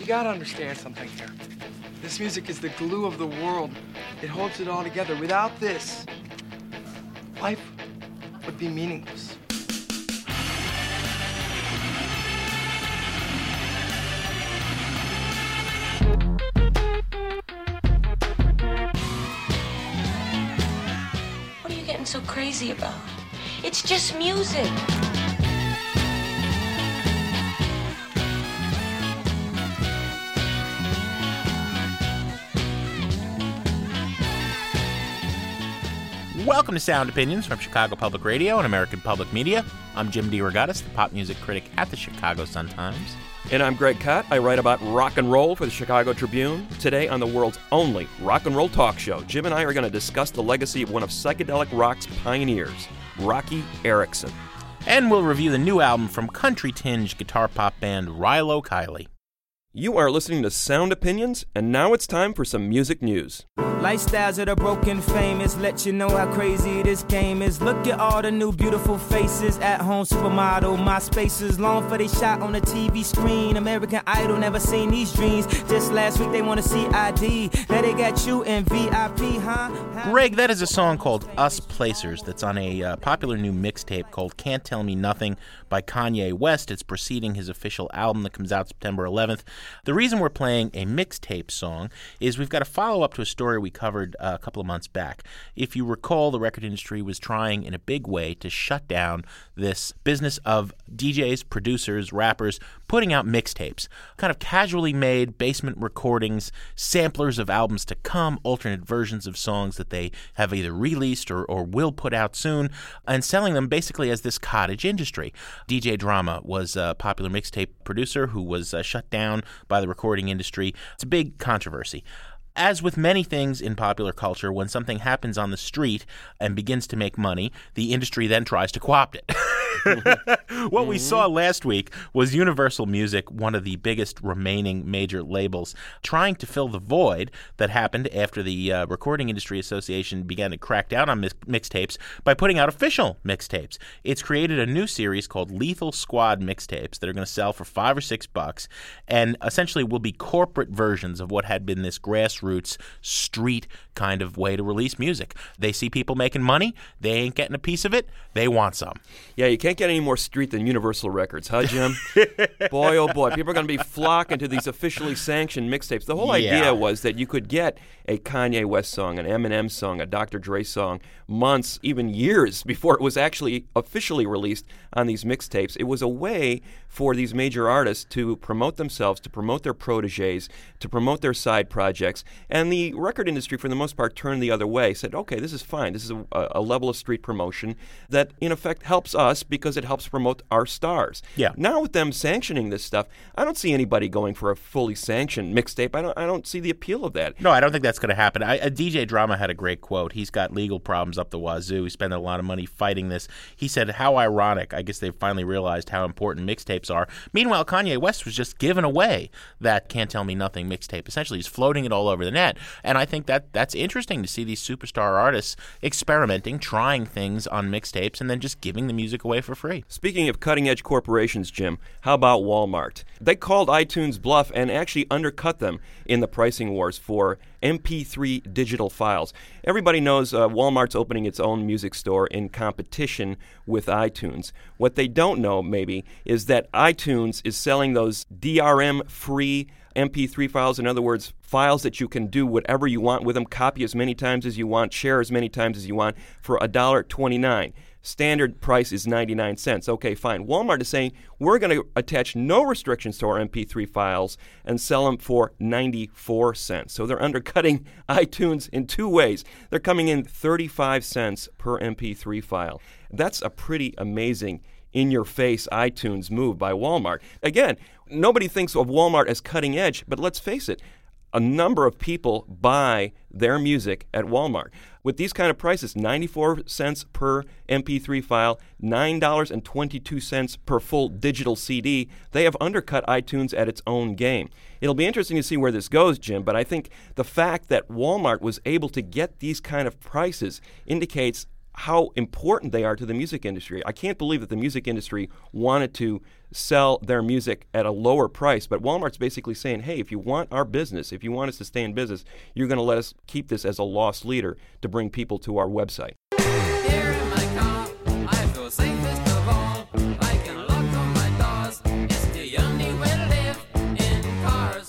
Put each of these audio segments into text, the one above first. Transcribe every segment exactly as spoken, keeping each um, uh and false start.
You gotta understand something here. This music is the glue of the world. It holds it all together. Without this, life would be meaningless. What are you getting so crazy about? It's just music. Welcome to Sound Opinions from Chicago Public Radio and American Public Media. I'm Jim DeRogatis, the pop music critic at the Chicago Sun-Times. And I'm Greg Kot. I write about rock and roll for the Chicago Tribune. Today on the world's only rock and roll talk show, Jim and I are going to discuss the legacy of one of psychedelic rock's pioneers, Roky Erickson. And we'll review the new album from country-tinged guitar pop band Rilo Kiley. You are listening to Sound Opinions, and now it's time for some music news. Lifestyles of the broken famous, let you know how crazy this game is. Look at all the new beautiful faces, at home supermodel, my spaces, long for they shot on the T V screen. American Idol, never seen these dreams. Just last week they want to see I D. Now they got you in V I P, huh? huh? Greg, that is a song called Us Placers that's on a uh, popular new mixtape called Can't Tell Me Nothing by Kanye West. It's preceding his official album that comes out September eleventh. The reason we're playing a mixtape song is we've got to follow up to a story we covered uh, a couple of months back. If you recall, the record industry was trying in a big way to shut down this business of D Js, producers, rappers putting out mixtapes, kind of casually made basement recordings, samplers of albums to come, alternate versions of songs that they have either released or, or will put out soon, and selling them basically as this cottage industry. D J Drama was a popular mixtape producer who was uh, shut down by the recording industry. It's a big controversy. As with many things in popular culture, when something happens on the street and begins to make money, the industry then tries to co-opt it. What mm-hmm. we saw last week was Universal Music, one of the biggest remaining major labels, trying to fill the void that happened after the uh, Recording Industry Association began to crack down on mix- mixtapes by putting out official mixtapes. It's created a new series called Lethal Squad Mixtapes that are going to sell for five or six bucks and essentially will be corporate versions of what had been this grassroots street kind of way to release music. They see people making money. They ain't getting a piece of it. They want some. Yeah, you can't get any more street than Universal Records, huh, Jim? Boy, oh boy, people are going to be flocking to these officially sanctioned mixtapes. The whole Yeah. idea was that you could get a Kanye West song, an Eminem song, a Doctor Dre song, months, even years before it was actually officially released on these mixtapes. It was a way for these major artists to promote themselves, to promote their protégés, to promote their side projects. And the record industry, for the most part, turned the other way, said, okay, this is fine. This is a, a level of street promotion that, in effect, helps us because it helps promote our stars. Yeah. Now with them sanctioning this stuff, I don't see anybody going for a fully sanctioned mixtape. I don't I don't see the appeal of that. No, I don't think that's going to happen. I, a D J Drama had a great quote. He's got legal problems up the wazoo. He spent a lot of money fighting this. He said, how ironic. I guess they've finally realized how important mixtapes are. Meanwhile, Kanye West was just giving away that Can't Tell Me Nothing mixtape. Essentially, he's floating it all over the net. And I think that that's interesting to see these superstar artists experimenting, trying things on mixtapes, and then just giving the music away for free. Speaking of cutting-edge corporations, Jim, how about Walmart? They called iTunes bluff and actually undercut them in the pricing wars for M P three digital files. Everybody knows uh, Walmart's opening its own music store in competition with iTunes. What they don't know, maybe, is that iTunes is selling those D R M-free M P three files. In other words, files that you can do whatever you want with them, copy as many times as you want, share as many times as you want, for one dollar and twenty-nine cents. Standard price is ninety-nine cents. Okay, fine. Walmart is saying we're going to attach no restrictions to our M P three files and sell them for ninety-four cents. So they're undercutting iTunes in two ways. They're coming in thirty-five cents per M P three file. That's a pretty amazing in-your-face iTunes move by Walmart. Again, nobody thinks of Walmart as cutting edge, but let's face it, a number of people buy their music at Walmart. With these kind of prices, ninety-four cents per M P three file, nine dollars and twenty-two cents per full digital C D, they have undercut iTunes at its own game. It'll be interesting to see where this goes, Jim, but I think the fact that Walmart was able to get these kind of prices indicates how important they are to the music industry. I can't believe that the music industry wanted to sell their music at a lower price, but Walmart's basically saying, hey, if you want our business, if you want us to stay in business, you're going to let us keep this as a loss leader to bring people to our website. Here in my car, I feel safest of all. I can lock all my doors. It's the only way to live in cars.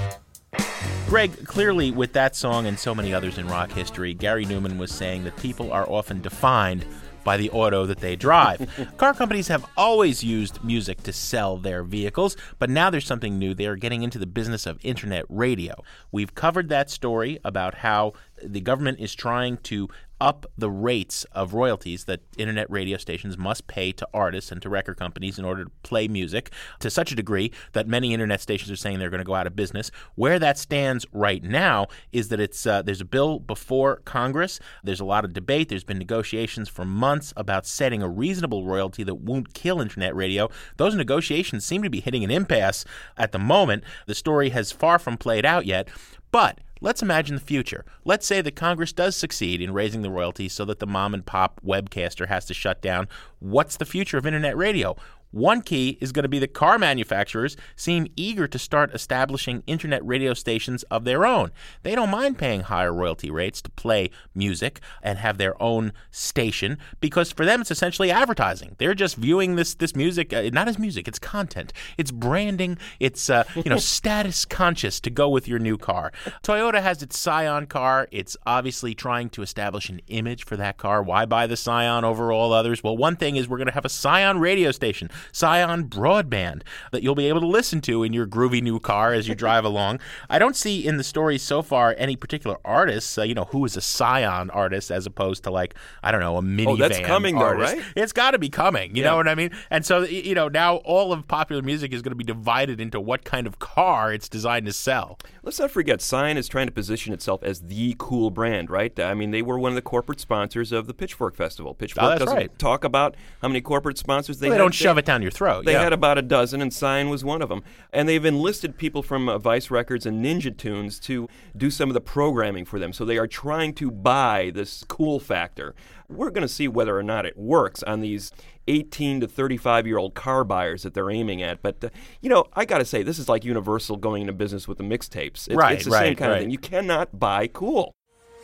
Greg, clearly with that song and so many others in rock history, Gary Numan was saying that people are often defined by the auto that they drive. Car companies have always used music to sell their vehicles, but now there's something new. They are getting into the business of internet radio. We've covered that story about how the government is trying to up the rates of royalties that internet radio stations must pay to artists and to record companies in order to play music to such a degree that many internet stations are saying they're going to go out of business. Where that stands right now is that it's uh, there's a bill before Congress. There's a lot of debate. There's been negotiations for months about setting a reasonable royalty that won't kill internet radio. Those negotiations seem to be hitting an impasse at the moment. The story has far from played out yet, but let's imagine the future. Let's say that Congress does succeed in raising the royalties so that the mom-and-pop webcaster has to shut down. What's the future of internet radio? One key is going to be that car manufacturers seem eager to start establishing internet radio stations of their own. They don't mind paying higher royalty rates to play music and have their own station because for them it's essentially advertising. They're just viewing this this music uh, not as music, it's content. It's branding. It's uh, you know status conscious to go with your new car. Toyota has its Scion car. It's obviously trying to establish an image for that car. Why buy the Scion over all others? Well, one thing is we're going to have a Scion radio station. Scion broadband that you'll be able to listen to in your groovy new car as you drive along. I don't see in the story so far any particular artists, uh, you know, who is a Scion artist as opposed to like, I don't know, a minivan Oh, that's coming artist. though, right? It's got to be coming, you Yeah. know what I mean? And so, you know, now all of popular music is going to be divided into what kind of car it's designed to sell. Let's not forget, Scion is trying to position itself as the cool brand, right? I mean, they were one of the corporate sponsors of the Pitchfork Festival. Pitchfork Oh, that's doesn't right. talk about how many corporate sponsors they Well, they had. don't shove it down your throat. They yeah. had about a dozen, and Scion was one of them. And they've enlisted people from uh, Vice Records and Ninja Tunes to do some of the programming for them. So they are trying to buy this cool factor. We're going to see whether or not it works on these eighteen to thirty-five-year-old car buyers that they're aiming at. But, uh, you know, I got to say, this is like Universal going into business with the mixtapes. It's, Right, it's the right, same kind right. of thing. You cannot buy cool.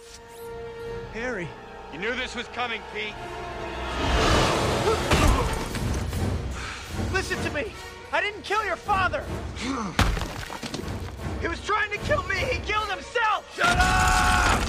Harry. You knew this was coming, Pete. Listen to me. I didn't kill your father. He was trying to kill me. He killed himself. Shut up!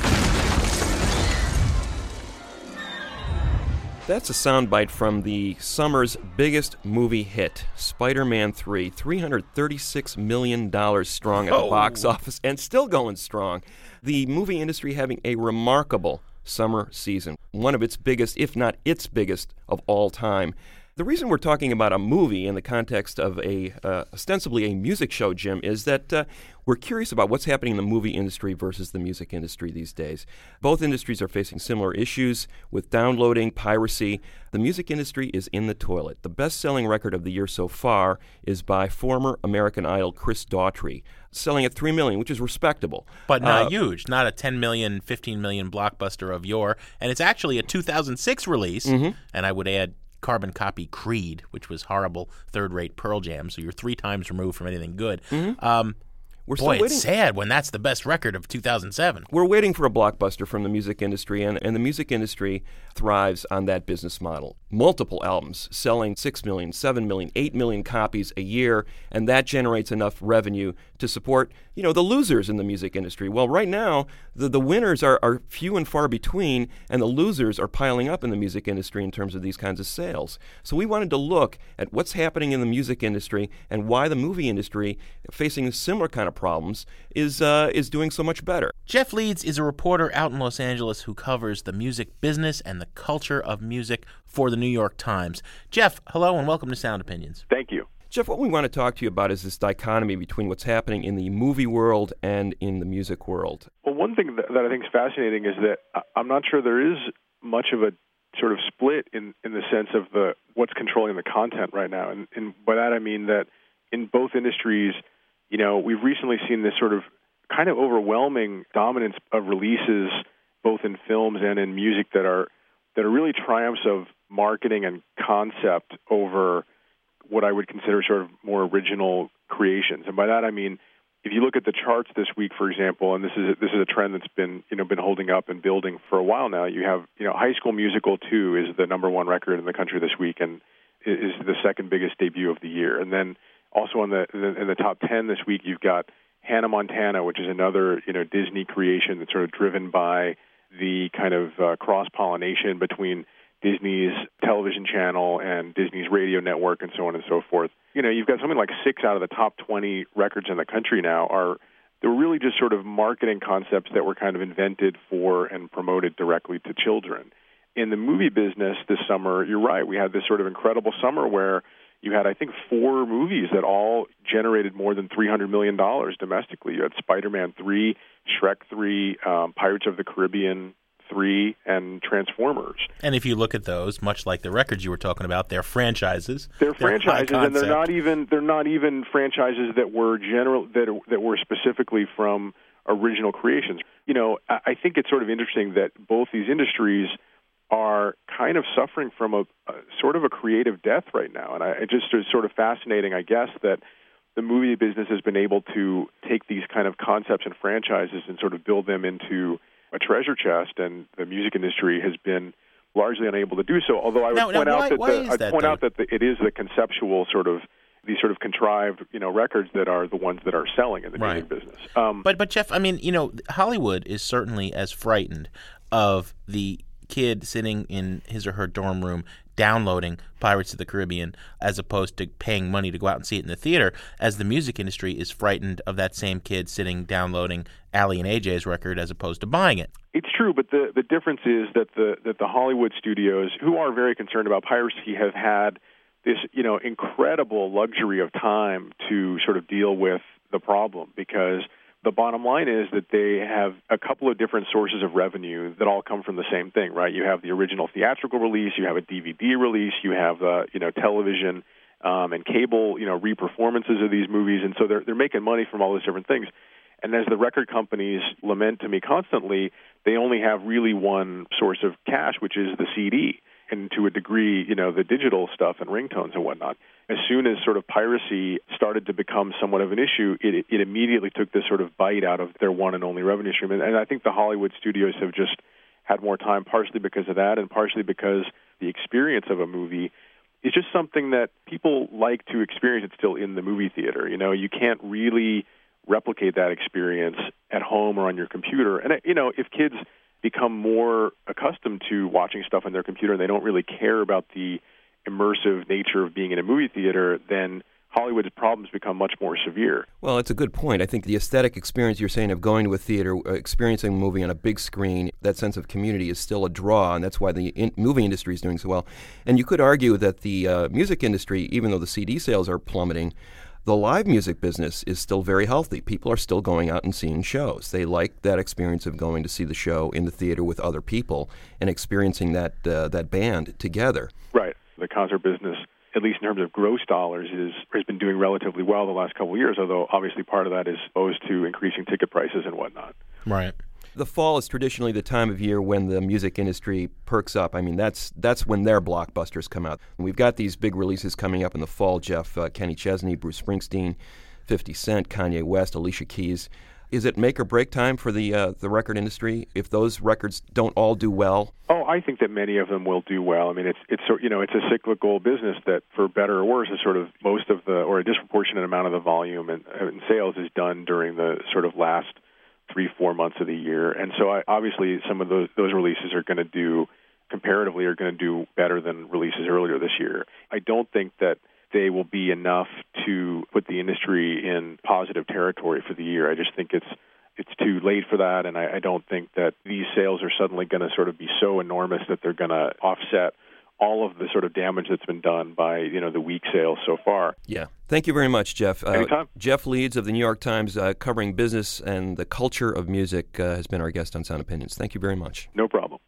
That's a soundbite from the summer's biggest movie hit, Spider-Man three, three hundred thirty-six million dollars strong at the Oh. box office and still going strong. The movie industry having a remarkable summer season, one of its biggest, if not its biggest, of all time. The reason we're talking about a movie in the context of a uh, ostensibly a music show, Jim, is that uh, we're curious about what's happening in the movie industry versus the music industry these days. Both industries are facing similar issues with downloading, piracy. The music industry is in the toilet. The best-selling record of the year so far is by former American Idol Chris Daughtry, selling at three million dollars, which is respectable. But not Uh, huge, not a ten million, fifteen million blockbuster of yore. And it's actually a two thousand six release, Mm-hmm. and I would add carbon copy Creed, which was horrible, third-rate Pearl Jam, so you're three times removed from anything good. Um, We're boy, still it's waiting. sad when that's the best record of two thousand seven. We're waiting for a blockbuster from the music industry, and, and the music industry thrives on that business model. Multiple albums selling six million, seven million, eight million copies a year, and that generates enough revenue to support, you know, the losers in the music industry. Well, right now, the, the winners are, are few and far between, and the losers are piling up in the music industry in terms of these kinds of sales. So we wanted to look at what's happening in the music industry and why the movie industry, facing similar kind of problems, is uh, is doing so much better. Jeff Leeds is a reporter out in Los Angeles who covers the music business and the culture of music for the New York Times. Jeff, hello and welcome to Sound Opinions. Thank you. Jeff, what we want to talk to you about is this dichotomy between what's happening in the movie world and in the music world. Well, one thing that, that I think is fascinating is that I- I'm not sure there is much of a sort of split in, in the sense of the what's controlling the content right now. And, and by that I mean that in both industries, you know, we've recently seen this sort of kind of overwhelming dominance of releases, both in films and in music, that are that are really triumphs of marketing and concept over what I would consider sort of more original creations. And by that I mean, if you look at the charts this week, for example, and this is a, this is a trend that's been you know been holding up and building for a while now. You have you know High School Musical two is the number one record in the country this week, and is the second biggest debut of the year. And then also in the in the top ten this week, you've got Hannah Montana, which is another you know Disney creation that's sort of driven by the kind of uh, cross pollination between Disney's television channel and Disney's radio network and so on and so forth. You know, you've got something like six out of the top twenty records in the country now are they're really just sort of marketing concepts that were kind of invented for and promoted directly to children. In the movie business this summer, you're right, we had this sort of incredible summer where you had, I think, four movies that all generated more than three hundred million dollars domestically. You had Spider-Man three, Shrek three, um, Pirates of the Caribbean three, and Transformers. And if you look at those, much like the records you were talking about, they're franchises. They're, they're franchises, and they're not even they're not even franchises that were general that that were specifically from original creations. You know, I, I think it's sort of interesting that both these industries are kind of suffering from a, a sort of a creative death right now, and I, it just is sort of fascinating, I guess, that the movie business has been able to take these kind of concepts and franchises and sort of build them into a treasure chest, and the music industry has been largely unable to do so. Although I would now, point now, out why, that why the, is I'd that, point though? out that the, it is the conceptual sort of these sort of contrived, you know, records that are the ones that are selling in the Right. music business. Um, But but Jeff, I mean, you know, Hollywood is certainly as frightened of the kid sitting in his or her dorm room downloading Pirates of the Caribbean as opposed to paying money to go out and see it in the theater, as the music industry is frightened of that same kid sitting downloading Allie and A J's record as opposed to buying it. It's true, but the, the difference is that the that the Hollywood studios, who are very concerned about piracy, have had this you know incredible luxury of time to sort of deal with the problem, because the bottom line is that they have a couple of different sources of revenue that all come from the same thing, right? You have the original theatrical release, you have a D V D release, you have uh, you know television um, and cable, you know re-performances of these movies, and so they're they're making money from all those different things. And as the record companies lament to me constantly, they only have really one source of cash, which is the C D, and to a degree, you know, the digital stuff and ringtones and whatnot. As soon as sort of piracy started to become somewhat of an issue, it, it immediately took this sort of bite out of their one and only revenue stream. And, and I think the Hollywood studios have just had more time, partially because of that, and partially because the experience of a movie is just something that people like to experience. It still in the movie theater. You know, you can't really replicate that experience at home or on your computer. And, you know, if kids become more accustomed to watching stuff on their computer and they don't really care about the immersive nature of being in a movie theater, then Hollywood's problems become much more severe. Well, it's a good point. I think the aesthetic experience you're saying of going to a theater, uh, experiencing a movie on a big screen, that sense of community is still a draw, and that's why the in- movie industry is doing so well. And you could argue that the uh, music industry, even though the C D sales are plummeting, the live music business is still very healthy. People are still going out and seeing shows. They like that experience of going to see the show in the theater with other people and experiencing that uh, that band together. Right. The concert business, at least in terms of gross dollars, is has been doing relatively well the last couple of years, although obviously part of that is opposed to increasing ticket prices and whatnot. Right. The fall is traditionally the time of year when the music industry perks up. I mean, that's that's when their blockbusters come out. And we've got these big releases coming up in the fall, Jeff, uh, Kenny Chesney, Bruce Springsteen, fifty Cent, Kanye West, Alicia Keys. Is it make or break time for the uh, the record industry if those records don't all do well? Oh, I think that many of them will do well. I mean, it's it's you know it's a cyclical business that, for better or worse, is sort of most of the or a disproportionate amount of the volume and, and sales is done during the sort of last three four months of the year. And so, I, obviously, some of those those releases are going to do comparatively are going to do better than releases earlier this year. I don't think that they will be enough to put the industry in positive territory for the year. I just think it's it's too late for that, and I, I don't think that these sales are suddenly going to sort of be so enormous that they're going to offset all of the sort of damage that's been done by, you know, the weak sales so far. Yeah. Thank you very much, Jeff. Uh, Anytime. Jeff Leeds of the New York Times, uh, covering business and the culture of music, uh, has been our guest on Sound Opinions. Thank you very much. No problem.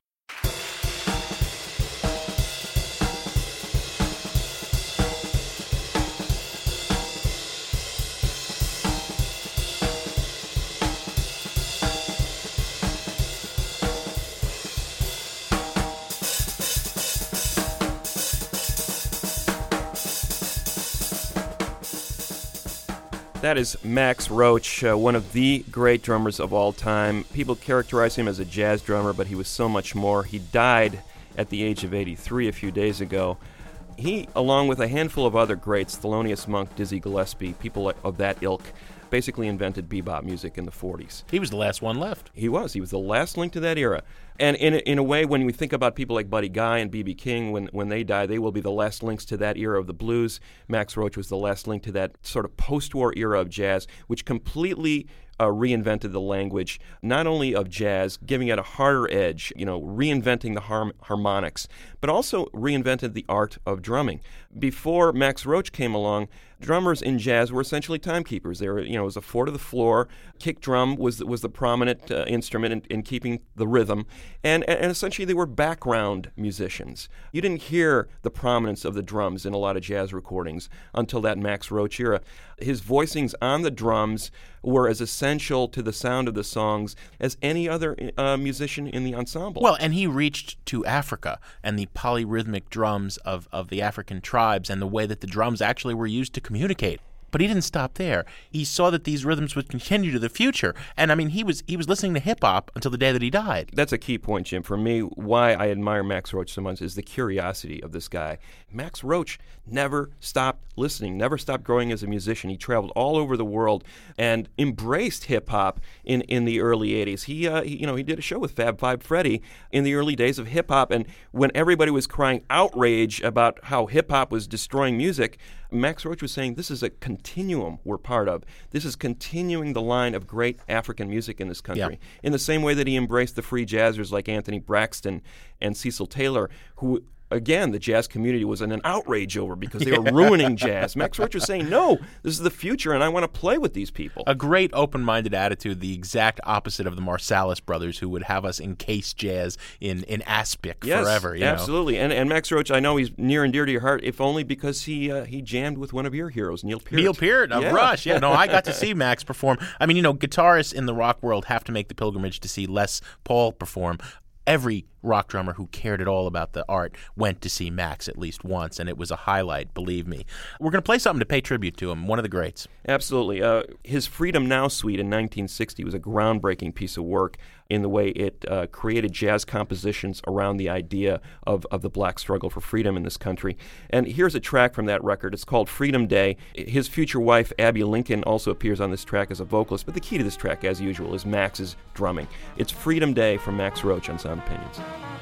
That is Max Roach, uh, one of the great drummers of all time. People characterize him as a jazz drummer, but he was so much more. He died at the age of eighty-three a few days ago. He, along with a handful of other greats, Thelonious Monk, Dizzy Gillespie, people of that ilk, basically invented bebop music in the forties. He was the last one left. He was. He was the last link to that era. And in a, in a way, when we think about people like Buddy Guy and B B King, when, when they die, they will be the last links to that era of the blues. Max Roach was the last link to that sort of post-war era of jazz, which completely uh, reinvented the language, not only of jazz, giving it a harder edge, you know, reinventing the harm- harmonics, but also reinvented the art of drumming. Before Max Roach came along, drummers in jazz were essentially timekeepers. They were, you know, it was a four to the floor. Kick drum was was the prominent uh, instrument in, in keeping the rhythm, and and essentially they were background musicians. You didn't hear the prominence of the drums in a lot of jazz recordings until that Max Roach era. His voicings on the drums were as essential to the sound of the songs as any other uh, musician in the ensemble. Well, and he reached to Africa and the polyrhythmic drums of, of the African tribes and the way that the drums actually were used to communicate. But he didn't stop there. He saw that these rhythms would continue to the future. And, I mean, he was he was listening to hip-hop until the day that he died. That's a key point, Jim. For me, why I admire Max Roach so much is the curiosity of this guy. Max Roach never stopped listening, never stopped growing as a musician. He traveled all over the world and embraced hip-hop in, in the early eighties. He, uh, he, you know, he did a show with Fab Five Freddy in the early days of hip-hop, and when everybody was crying outrage about how hip-hop was destroying music, Max Roach was saying, this is a continuum we're part of. This is continuing the line of great African music in this country. Yeah. In the same way that he embraced the free jazzers like Anthony Braxton and Cecil Taylor, who, again, the jazz community was in an outrage over because they were ruining jazz. Max Roach was saying, no, this is the future, and I want to play with these people. A great open-minded attitude, the exact opposite of the Marsalis brothers, who would have us encase jazz in, in aspic yes, forever. You absolutely. know? And and Max Roach, I know he's near and dear to your heart, if only because he uh, he jammed with one of your heroes, Neil Peart. Neil Peart of yeah. Rush. Yeah, no, I got to see Max perform. I mean, you know, guitarists in the rock world have to make the pilgrimage to see Les Paul perform. Every rock drummer who cared at all about the art went to see Max at least once, and it was a highlight, believe me. We're going to play something to pay tribute to him, one of the greats. Absolutely. Uh, his Freedom Now suite in nineteen sixty was a groundbreaking piece of work in the way it uh, created jazz compositions around the idea of, of the black struggle for freedom in this country. And here's a track from that record. It's called Freedom Day. His future wife, Abby Lincoln, also appears on this track as a vocalist, but the key to this track, as usual, is Max's drumming. It's Freedom Day from Max Roach on Sound Opinions.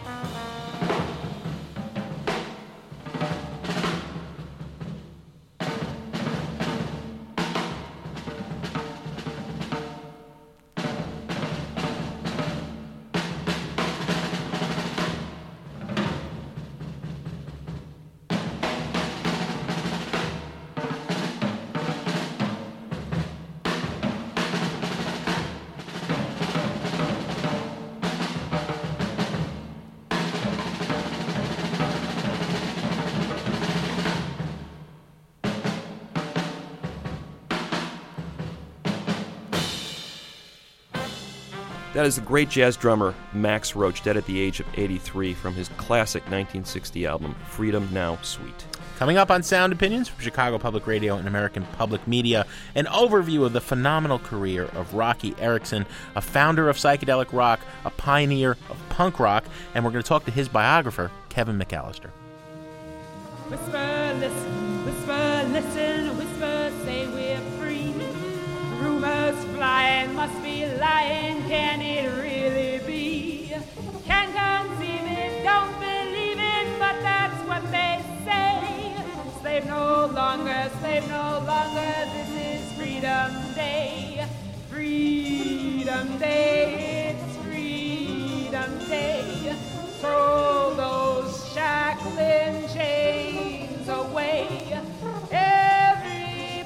That is the great jazz drummer Max Roach, dead at the age of eighty-three, from his classic nineteen sixty album, Freedom Now Suite. Coming up on Sound Opinions from Chicago Public Radio and American Public Media, an overview of the phenomenal career of Roky Erickson, a founder of psychedelic rock, a pioneer of punk rock, and we're going to talk to his biographer, Kevin McAllister. Whisper, listen, whisper, listen, whisper, say we're free. Rumors flying, must be lying, can it really be? Can't conceive it, don't believe it, but that's what they say. Slave no longer, slave no longer, this is Freedom Day. Freedom Day, it's Freedom Day. Throw those shackling chains away. Everybody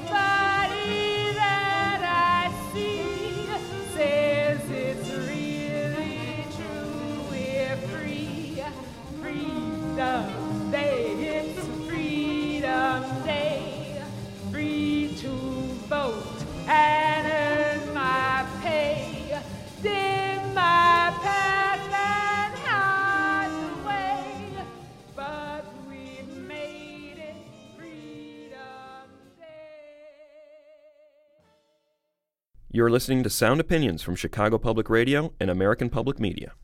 that I see says it's really true. We're free. Freedom Day, it's Freedom Day. Free to vote and earn my pay. Dim my path and hide You're listening to Sound Opinions from Chicago Public Radio and American Public Media.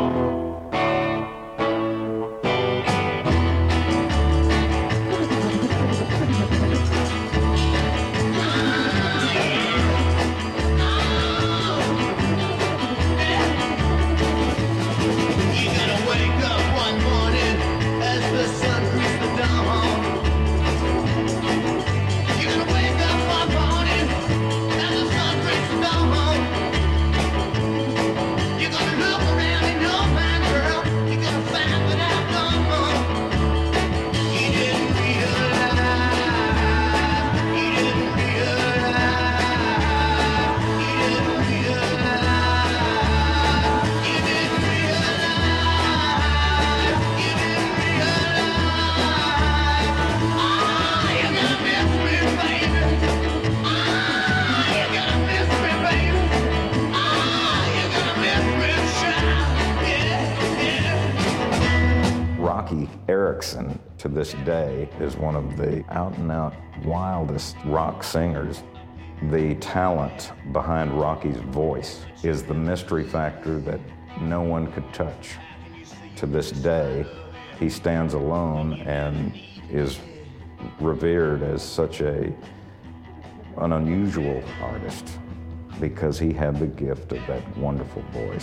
Rocky Erickson, to this day, is one of the out-and-out wildest rock singers. The talent behind Rocky's voice is the mystery factor that no one could touch. To this day, he stands alone and is revered as such a, an unusual artist because he had the gift of that wonderful voice.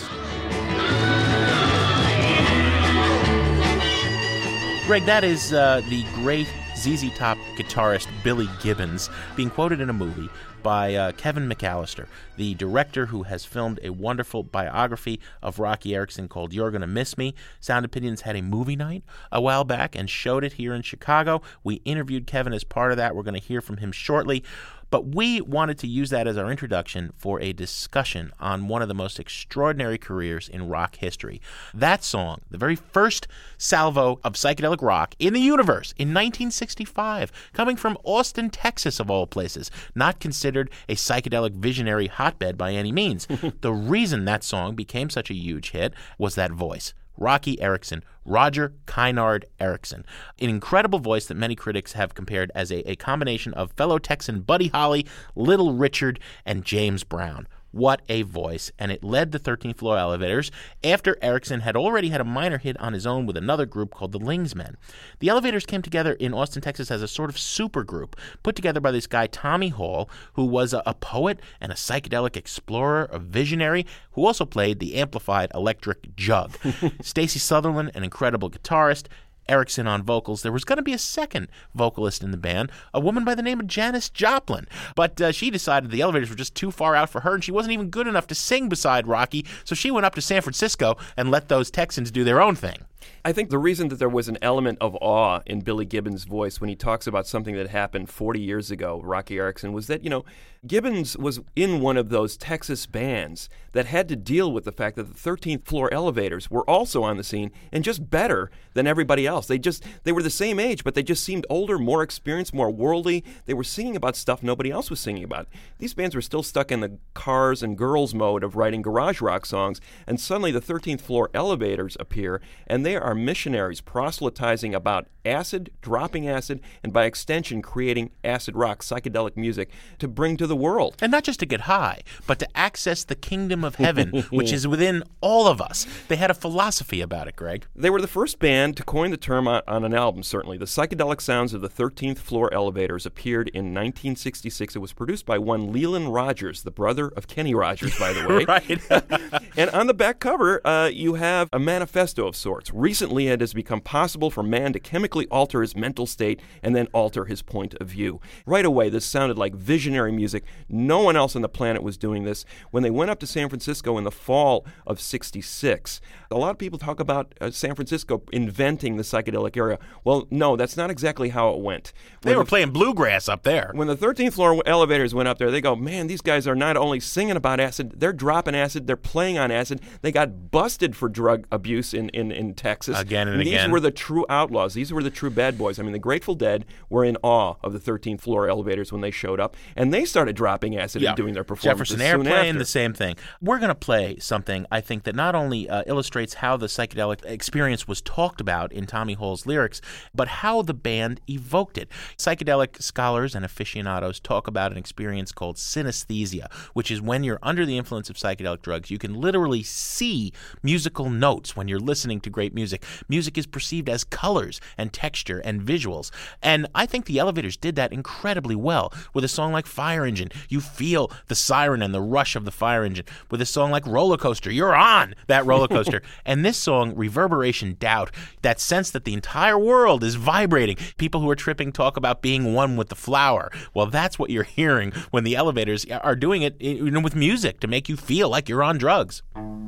Greg, that is uh, the great Z Z Top guitarist Billy Gibbons being quoted in a movie by uh, Kevin McAllister, the director who has filmed a wonderful biography of Rocky Erickson called You're Gonna Miss Me. Sound Opinions had a movie night a while back and showed it here in Chicago. We interviewed Kevin as part of that. We're going to hear from him shortly. But we wanted to use that as our introduction for a discussion on one of the most extraordinary careers in rock history. That song, the very first salvo of psychedelic rock in the universe in nineteen sixty-five, coming from Austin, Texas, of all places, not considered a psychedelic visionary hotbed by any means. The reason that song became such a huge hit was that voice. Rocky Erickson, Roger Kynard Erickson, an incredible voice that many critics have compared as a, a combination of fellow Texan Buddy Holly, Little Richard, and James Brown. What a voice, and it led the thirteenth Floor Elevators after Erickson had already had a minor hit on his own with another group called the Lingsmen. The Elevators came together in Austin, Texas as a sort of super group put together by this guy Tommy Hall, who was a, a poet and a psychedelic explorer, a visionary, who also played the amplified electric jug. Stacy Sutherland, an incredible guitarist, Erickson on vocals. There was going to be a second vocalist in the band, a woman by the name of Janis Joplin. But uh, she decided the Elevators were just too far out for her, and she wasn't even good enough to sing beside Rocky, so she went up to San Francisco and let those Texans do their own thing. I think the reason that there was an element of awe in Billy Gibbons' voice when he talks about something that happened forty years ago, Rocky Erickson, was that, you know, Gibbons was in one of those Texas bands that had to deal with the fact that the thirteenth Floor Elevators were also on the scene and just better than everybody else. They just, they were the same age, but they just seemed older, more experienced, more worldly. They were singing about stuff nobody else was singing about. These bands were still stuck in the cars and girls mode of writing garage rock songs, and suddenly the thirteenth Floor Elevators appear, and they are missionaries proselytizing about acid, dropping acid, and by extension creating acid rock, psychedelic music to bring to the world. And not just to get high, but to access the kingdom of heaven, which is within all of us. They had a philosophy about it, Greg. They were the first band to coin the term on, on an album, certainly. The psychedelic sounds of the thirteenth Floor Elevators appeared in nineteen sixty-six. It was produced by one Leland Rogers, the brother of Kenny Rogers, by the way. Right. And on the back cover, uh, you have a manifesto of sorts. Recently, it has become possible for man to chemically alter his mental state and then alter his point of view. Right away, this sounded like visionary music. No one else on the planet was doing this. When they went up to San Francisco in the fall of sixty-six, a lot of people talk about uh, San Francisco inventing the psychedelic era. Well, no, that's not exactly how it went. They when were the, playing bluegrass up there. When the thirteenth Floor Elevators went up there, they go, man, these guys are not only singing about acid, they're dropping acid, they're playing on acid. They got busted for drug abuse in, in, in Texas. Again and These again. were the true outlaws. These were the the true bad boys. I mean, the Grateful Dead were in awe of the thirteenth floor elevators when they showed up, and they started dropping acid Yeah. and doing their performances Jefferson soon Airplane, after. the same thing. We're going to play something, I think, that not only uh, illustrates how the psychedelic experience was talked about in Tommy Hall's lyrics, but how the band evoked it. Psychedelic scholars and aficionados talk about an experience called synesthesia, which is when you're under the influence of psychedelic drugs, you can literally see musical notes when you're listening to great music. Music is perceived as colors and texture and visuals. And I think the Elevators did that incredibly well. With a song like Fire Engine, you feel the siren and the rush of the fire engine. With a song like Roller Coaster, you're on that roller coaster. And this song, Reverberation Doubt, that sense that the entire world is vibrating. People who are tripping talk about being one with the flower. Well, that's what you're hearing when the Elevators are doing it, you know, with music to make you feel like you're on drugs.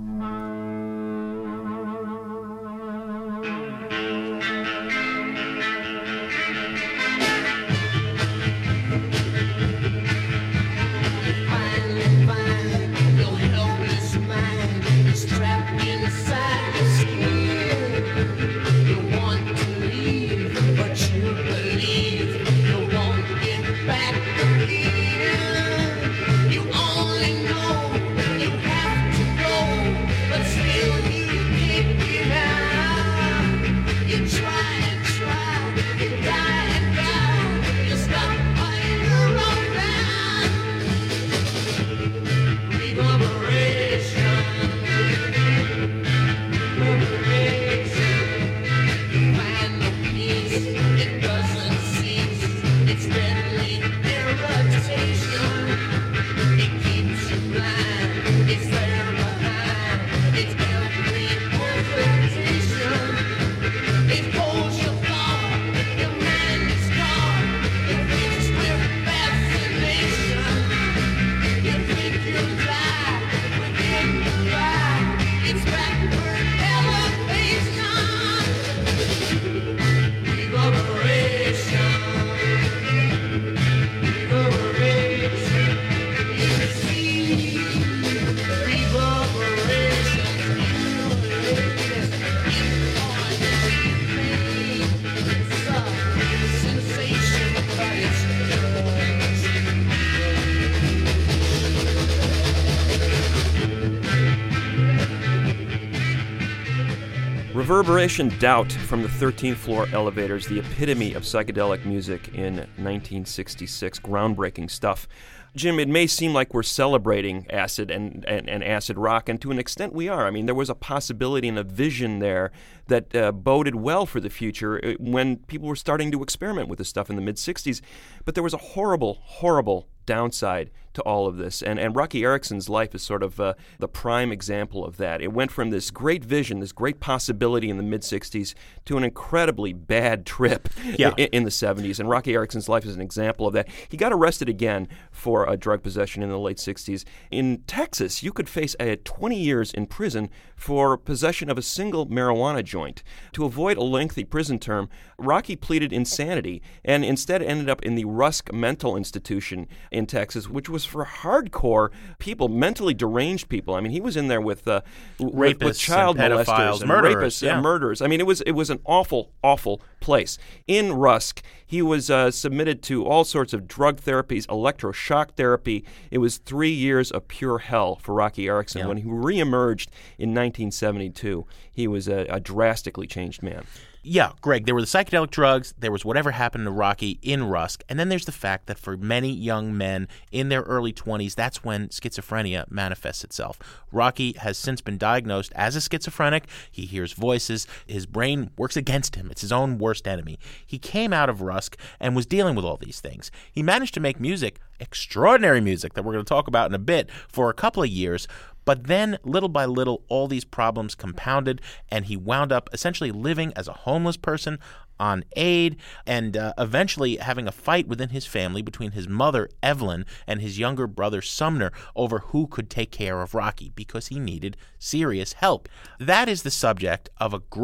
Reverberation Doubt from the thirteenth floor Elevators, the epitome of psychedelic music in nineteen sixty-six. Groundbreaking stuff. Jim, it may seem like we're celebrating acid and, and, and acid rock, and to an extent we are. I mean, there was a possibility and a vision there that uh, boded well for the future when people were starting to experiment with this stuff in the mid-sixties. But there was a horrible, horrible downside to all of this. And, and Rocky Erickson's life is sort of uh, the prime example of that. It went from this great vision, this great possibility in the mid-sixties to an incredibly bad trip yeah. in, in the seventies. And Rocky Erickson's life is an example of that. He got arrested again for a drug possession in the late sixties. In Texas, you could face uh, twenty years in prison for possession of a single marijuana joint. To avoid a lengthy prison term, Rocky pleaded insanity and instead ended up in the Rusk Mental Institution in Texas, which was for hardcore people, mentally deranged people. I mean, he was in there with uh, with, with child and molesters pedophiles, and murderers, rapists yeah. and murderers. I mean, it was it was an awful, awful place. In Rusk, he was uh, submitted to all sorts of drug therapies, electroshock therapy. It was three years of pure hell for Rocky Erickson. Yeah. When he reemerged in nineteen seventy-two, he was a, a drastically changed man. Yeah, Greg, there were the psychedelic drugs, there was whatever happened to Rocky in Rusk, and then there's the fact that for many young men in their early twenties, that's when schizophrenia manifests itself. Rocky has since been diagnosed as a schizophrenic. He hears voices. His brain works against him. It's his own worst enemy. He came out of Rusk and was dealing with all these things. He managed to make music, extraordinary music that we're going to talk about in a bit, for a couple of years. But then, little by little, all these problems compounded, and he wound up essentially living as a homeless person on aid, and uh, eventually having a fight within his family between his mother, Evelyn, and his younger brother, Sumner, over who could take care of Rocky, because he needed serious help. That is the subject of a great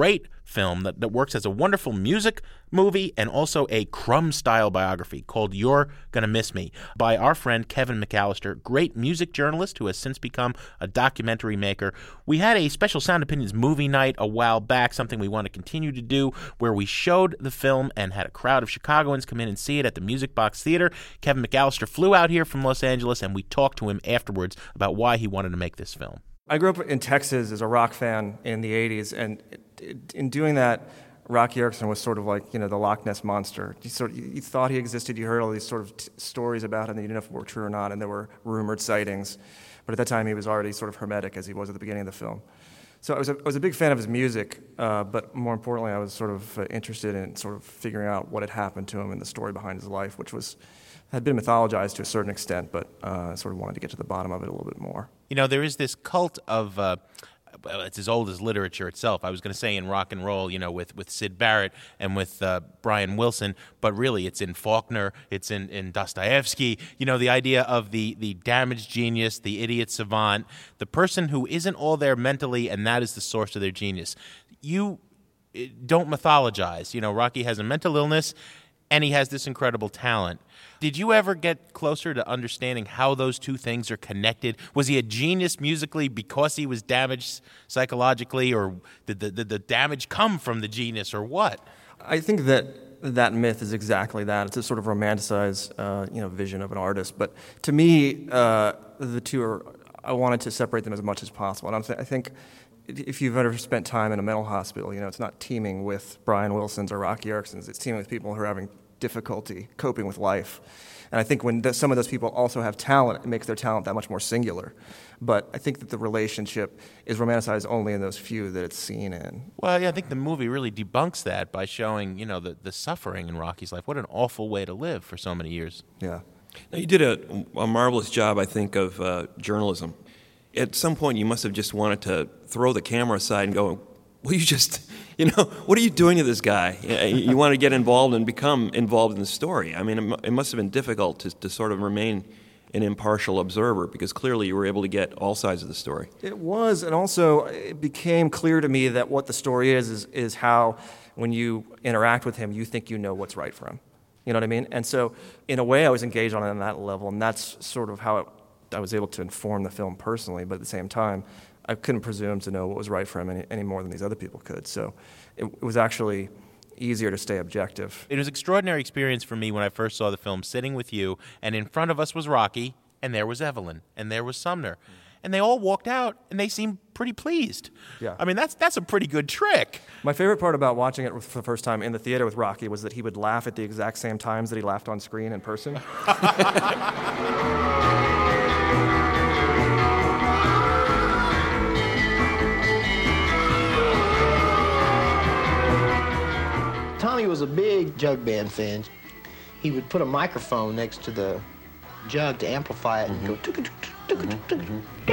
film that, that works as a wonderful music movie and also a Crumb-style biography called You're Gonna Miss Me by our friend Kevin McAllister, great music journalist who has since become a documentary maker. We had a special Sound Opinions movie night a while back, something we want to continue to do, where we showed the film and had a crowd of Chicagoans come in and see it at the Music Box Theater. Kevin McAllister flew out here from Los Angeles, and we talked to him afterwards about why he wanted to make this film. I grew up in Texas as a rock fan in the eighties, and in doing that, Rocky Erickson was sort of like, you know, the Loch Ness Monster. You, sort of, you thought he existed, you heard all these sort of t- stories about him that you didn't know if they were true or not, and there were rumored sightings. But at that time, he was already sort of hermetic, as he was at the beginning of the film. So I was a, I was a big fan of his music, uh, but more importantly, I was sort of uh, interested in sort of figuring out what had happened to him and the story behind his life, which was had been mythologized to a certain extent, but uh, I sort of wanted to get to the bottom of it a little bit more. You know, there is this cult of... Uh Well, it's as old as literature itself. I was going to say in rock and roll, you know, with, with Syd Barrett and with uh, Brian Wilson, but really it's in Faulkner, it's in, in Dostoevsky. You know, the idea of the, the damaged genius, the idiot savant, the person who isn't all there mentally, and that is the source of their genius. You don't mythologize. You know, Rocky has a mental illness, and he has this incredible talent. Did you ever get closer to understanding how those two things are connected? Was he a genius musically because he was damaged psychologically, or did the, did the damage come from the genius, or what? I think that that myth is exactly that. It's a sort of romanticized, uh, you know, vision of an artist. But to me, uh, the two are, I wanted to separate them as much as possible. And I'm th- I think if you've ever spent time in a mental hospital, you know, it's not teeming with Brian Wilsons or Rocky Ericksons. It's teeming with people who are having difficulty coping with life. And I think when th- some of those people also have talent, it makes their talent that much more singular. But I think that the relationship is romanticized only in those few that it's seen in. Well, yeah, I think the movie really debunks that by showing, you know, the, the suffering in Rocky's life. What an awful way to live for so many years. Yeah. Now, you did a, a marvelous job, I think, of uh, journalism. At some point, you must have just wanted to throw the camera aside and go, well, you just, you know, what are you doing to this guy? You want to get involved and become involved in the story. I mean, it must have been difficult to, to sort of remain an impartial observer, because clearly you were able to get all sides of the story. It was, and also it became clear to me that what the story is, is, is how when you interact with him, you think you know what's right for him. You know what I mean? And so, in a way, I was engaged on it on that level, and that's sort of how it, I was able to inform the film personally, but at the same time, I couldn't presume to know what was right for him any, any more than these other people could. So it, it was actually easier to stay objective. It was an extraordinary experience for me when I first saw the film, sitting with you, and in front of us was Rocky, and there was Evelyn, and there was Sumner. And they all walked out, and they seemed pretty pleased. Yeah. I mean, that's that's a pretty good trick. My favorite part about watching it for the first time in the theater with Rocky was that he would laugh at the exact same times that he laughed on screen in person. Tommy was a big jug band fan. He would put a microphone next to the jug to amplify it and mm-hmm. go tuk tuk tuk tuk tuk.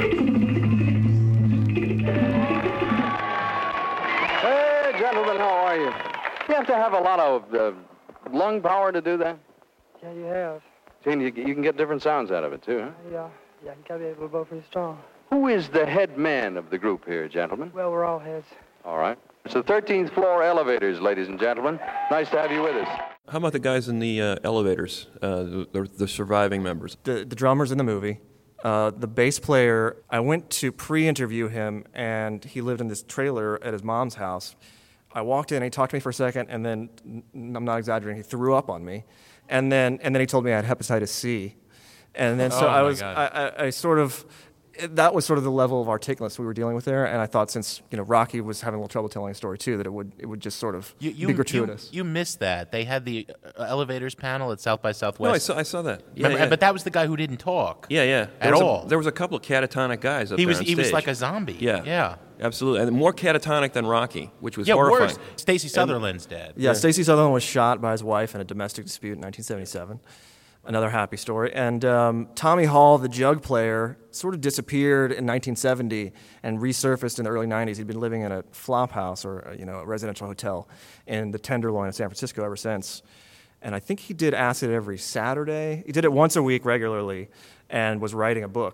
Hey, gentlemen, how are you? You have to have a lot of uh, lung power to do that? Yeah, you have. Gene, you, you can get different sounds out of it, too, huh? Yeah, yeah, you gotta be able to blow pretty strong. Who is the head man of the group here, gentlemen? Well, we're all heads. All right. It's the thirteenth floor elevators, ladies and gentlemen. Nice to have you with us. How about the guys in the uh, elevators, uh, the, the surviving members? The, the drummers in the movie. Uh, the bass player, I went to pre-interview him, and he lived in this trailer at his mom's house. I walked in, and he talked to me for a second, and then, I'm not exaggerating, he threw up on me. And then and then he told me I had hepatitis C. And then so oh I was, God. I, I, I sort of, that was sort of the level of articulateness we were dealing with there, and I thought since you know Rocky was having a little trouble telling a story too, that it would it would just sort of you, you, be gratuitous. You, you missed that. They had the uh, elevators panel at South by Southwest. No, I saw I saw that. Yeah, Remember, yeah. But that was the guy who didn't talk. Yeah, yeah. At there all. A, there was a couple of catatonic guys up he there was on he stage. was like a zombie. Yeah, yeah, absolutely, and more catatonic than Rocky, which was yeah, horrifying. worse. Stacey Sutherland's dead. Yeah, yeah. Stacey Sutherland was shot by his wife in a domestic dispute in nineteen seventy-seven. Another happy story. And um, Tommy Hall, the jug player, sort of disappeared in nineteen seventy and resurfaced in the early nineties. He'd been living in a flop house or you know a residential hotel in the Tenderloin of San Francisco ever since. And I think he did acid every Saturday. He did it once a week regularly and was writing a book.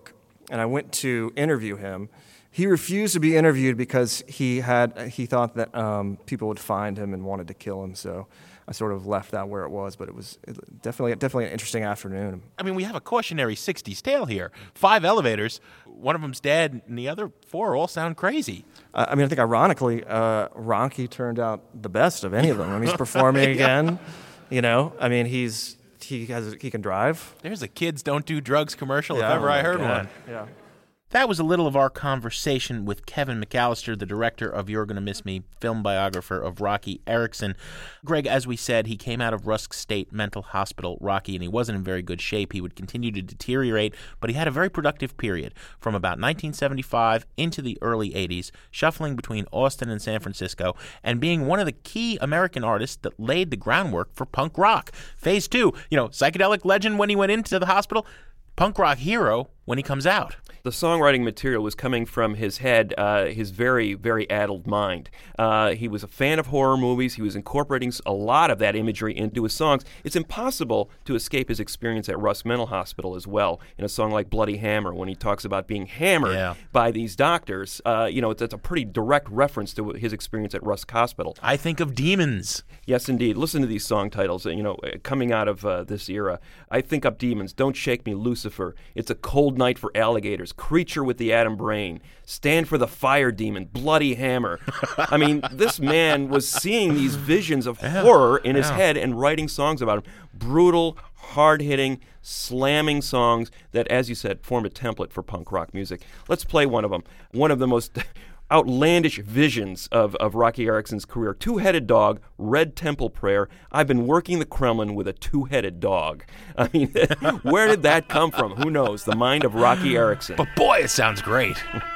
and I went to interview him. He refused to be interviewed because he had he thought that um, people would find him and wanted to kill him. So I sort of left that where it was. But it was definitely definitely an interesting afternoon. I mean, we have a cautionary sixties tale here. Five elevators, one of them's dead, and the other four all sound crazy. Uh, I mean, I think ironically, uh, Rocky turned out the best of any of them. I mean, he's performing yeah. again. You know, I mean, he's he has he can drive. There's a kids don't do drugs commercial yeah, if ever oh I heard God. one. Yeah. That was a little of our conversation with Kevin McAllister, the director of You're Gonna Miss Me, film biographer of Rocky Erickson. Greg, as we said, he came out of Rusk State Mental Hospital, Rocky, and he wasn't in very good shape. He would continue to deteriorate, but he had a very productive period from about nineteen seventy-five into the early eighties, shuffling between Austin and San Francisco, and being one of the key American artists that laid the groundwork for punk rock. Phase two, you know, psychedelic legend when he went into the hospital, punk rock hero when he comes out. The songwriting material was coming from his head, uh, his very, very addled mind. Uh, he was a fan of horror movies. He was incorporating a lot of that imagery into his songs. It's impossible to escape his experience at Rusk Mental Hospital as well, in a song like Bloody Hammer, when he talks about being hammered yeah. by these doctors. Uh, you know, it's, it's a pretty direct reference to his experience at Rusk Hospital. I think of demons. Yes, indeed. Listen to these song titles, you know, coming out of uh, this era. I Think Up Demons, Don't Shake Me, Lucifer, It's a Cold Night for Alligators, Creature with the Atom Brain, Stand for the Fire Demon, Bloody Hammer. I mean, this man was seeing these visions of yeah, horror in his yeah. head and writing songs about them. Brutal, hard-hitting, slamming songs that, as you said, formed a template for punk rock music. Let's play one of them. One of the most outlandish visions of, of Rocky Erickson's career. Two-headed dog, Red Temple Prayer. I've been working the Kremlin with a two-headed dog. I mean, where did that come from? Who knows? The mind of Rocky Erickson. But boy, it sounds great.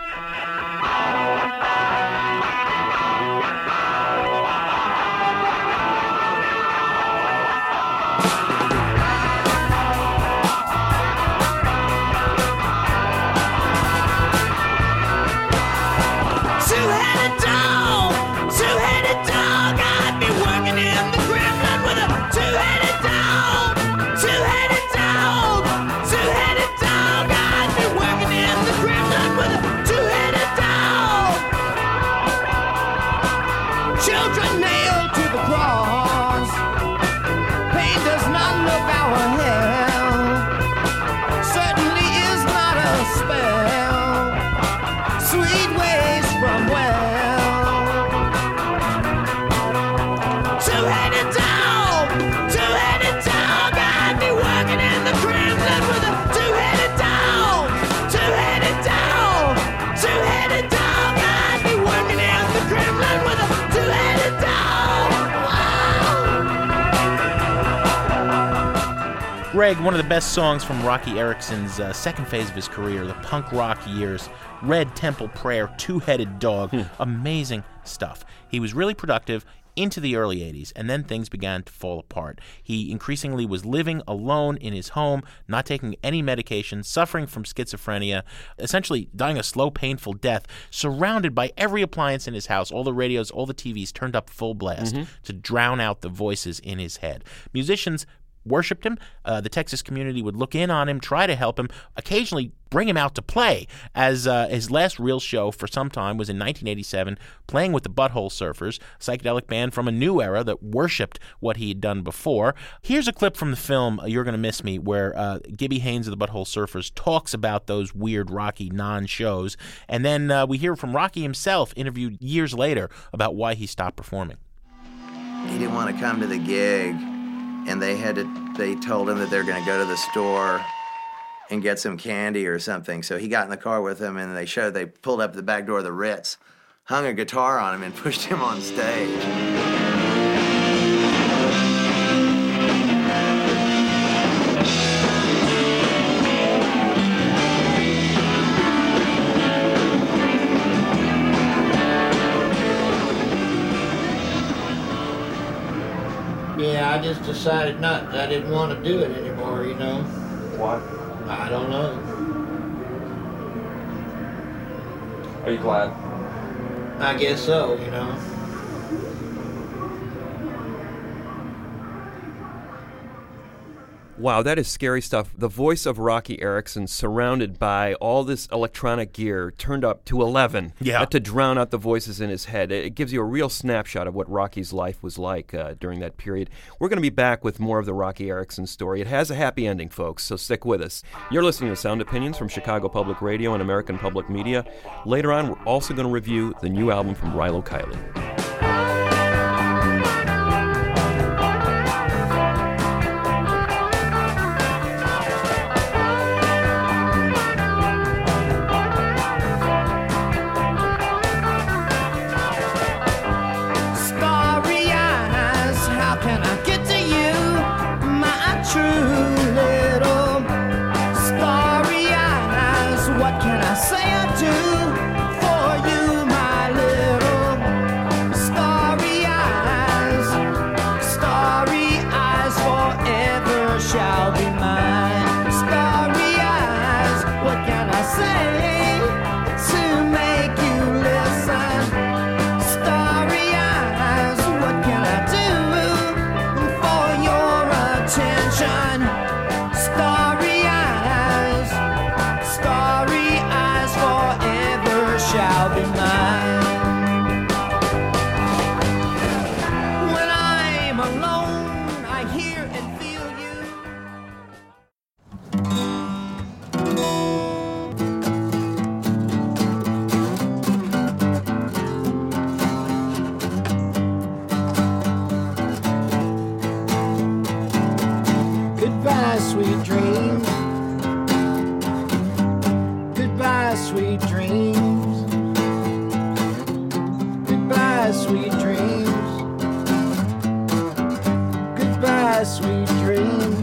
Greg, one of the best songs from Rocky Erickson's uh, second phase of his career, the punk rock years, Red Temple Prayer, Two-Headed Dog, hmm. amazing stuff. He was really productive into the early eighties, and then things began to fall apart. He increasingly was living alone in his home, not taking any medication, suffering from schizophrenia, essentially dying a slow, painful death, surrounded by every appliance in his house, all the radios, all the T Vs turned up full blast mm-hmm. to drown out the voices in his head. Musicians worshipped him. Uh, the Texas community would look in on him, try to help him, occasionally bring him out to play, as uh, his last real show for some time was in nineteen eighty-seven, playing with the Butthole Surfers, a psychedelic band from a new era that worshipped what he had done before. Here's a clip from the film You're Gonna Miss Me, where uh, Gibby Haynes of the Butthole Surfers talks about those weird Rocky non-shows, and then uh, we hear from Rocky himself, interviewed years later, about why he stopped performing. He didn't want to come to the gig, and they had to, they told him that they're going to go to the store and get some candy or something. So he got in the car with them, and they showed, they pulled up the back door of the Ritz, hung a guitar on him, and pushed him on stage. Yeah, I just decided not, I didn't want to do it anymore, you know. Why? I don't know. Are you glad? I guess so, you know. Wow, that is scary stuff. The voice of Rocky Erickson surrounded by all this electronic gear turned up to eleven Yeah. to drown out the voices in his head. It gives you a real snapshot of what Rocky's life was like uh, during that period. We're going to be back with more of the Rocky Erickson story. It has a happy ending, folks, so stick with us. You're listening to Sound Opinions from Chicago Public Radio and American Public Media. Later on, we're also going to review the new album from Rilo Kiley. Starry eyes, how can I get to you, my true little starry eyes? What can I say or do for you, my little starry eyes? Starry eyes forever shall be mine. Starry eyes, what can I say to make you listen? Starry eyes, what can I do for your attention? Starry eyes, starry eyes forever shall be mine. When I'm alone, I hear and feel you. Goodbye, sweet dreams. Goodbye, sweet dreams. Goodbye, sweet dreams. Goodbye, sweet dreams.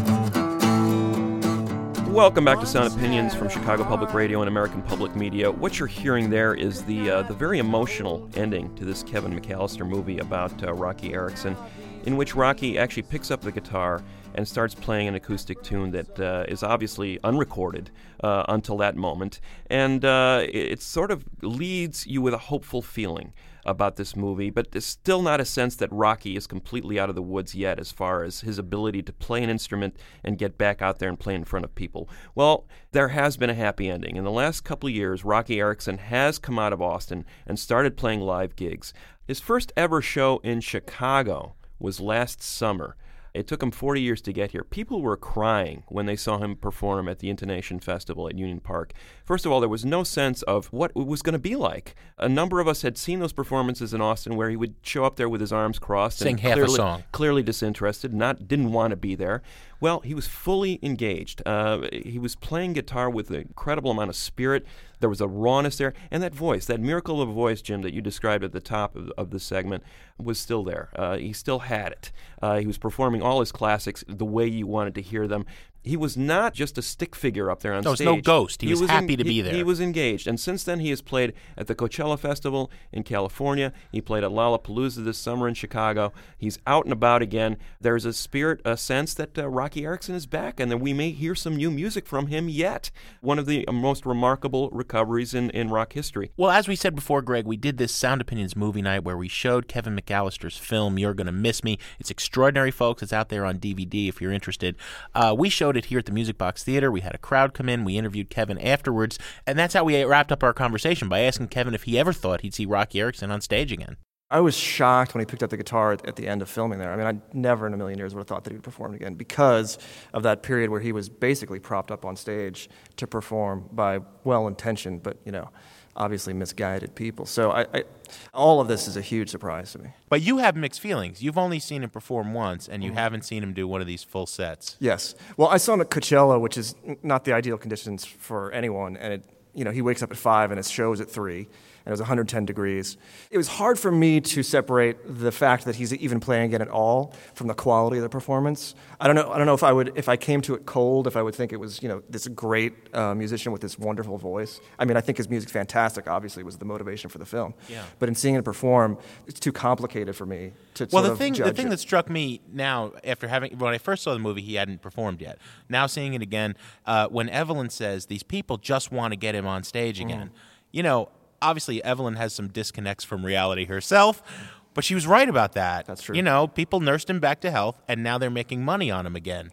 Welcome back to Sound Opinions from Chicago Public Radio and American Public Media. What you're hearing there is the uh, the very emotional ending to this Kevin McAllister movie about uh, Rocky Erickson, in which Rocky actually picks up the guitar and starts playing an acoustic tune that uh, is obviously unrecorded uh, until that moment. And uh, it, it sort of leads you with a hopeful feeling about this movie, but there's still not a sense that Rocky is completely out of the woods yet as far as his ability to play an instrument and get back out there and play in front of people. Well, there has been a happy ending. In the last couple of years, Rocky Erickson has come out of Austin and started playing live gigs. His first ever show in Chicago was last summer. It took him forty years to get here. People were crying when they saw him perform at the Intonation Festival at Union Park. First of all, there was no sense of what it was going to be like. A number of us had seen those performances in Austin where he would show up there with his arms crossed Sing and half a clearly, song. clearly disinterested, not didn't want to be there. Well, he was fully engaged. Uh, he was playing guitar with an incredible amount of spirit. There was a rawness there, and that voice, that miracle of a voice, Jim, that you described at the top of, of the segment, was still there. Uh, he still had it. Uh, he was performing all his classics the way you wanted to hear them. He was not just a stick figure up there on No, stage. it's no ghost. He was happy to he- be there. He was engaged, and since then he has played at the Coachella Festival in California. He played at Lollapalooza this summer in Chicago. He's out and about again. There's a spirit, a sense that uh, Rocky Erickson is back, and that we may hear some new music from him yet. One of the uh, most remarkable recoveries in, in rock history. Well, as we said before, Greg, we did this Sound Opinions movie night where we showed Kevin McAllister's film, You're Gonna Miss Me. It's extraordinary, folks. It's out there on D V D if you're interested. Uh, we showed it here at the Music Box Theater. We had a crowd come in. We interviewed Kevin afterwards, and that's how we wrapped up our conversation by asking Kevin if he ever thought he'd see Rocky Erickson on stage again. I was shocked when he picked up the guitar at, at the end of filming there. I mean, I never in a million years would have thought that he would perform again because of that period where he was basically propped up on stage to perform by well-intentioned, but, you know, obviously misguided people. So I, I, all of this is a huge surprise to me. But you have mixed feelings. You've only seen him perform once, and you haven't seen him do one of these full sets. Yes. Well, I saw him at Coachella, which is n- not the ideal conditions for anyone, and it, you know, he wakes up at five and his show's at three. And it was one hundred ten degrees. It was hard for me to separate the fact that he's even playing again at all from the quality of the performance. I don't know. I don't know if I would, if I came to it cold, if I would think it was, you know, this great uh, musician with this wonderful voice. I mean, I think his music's fantastic. Obviously, was the motivation for the film. Yeah. But in seeing him perform, it's too complicated for me to Well, sort the of thing, the judge thing it. that struck me now, after having when I first saw the movie, he hadn't performed yet. Now seeing it again, uh, when Evelyn says these people just want to get him on stage again, Mm. you know. Obviously, Evelyn has some disconnects from reality herself, but she was right about that. That's true. You know, people nursed him back to health, and now they're making money on him again. Right.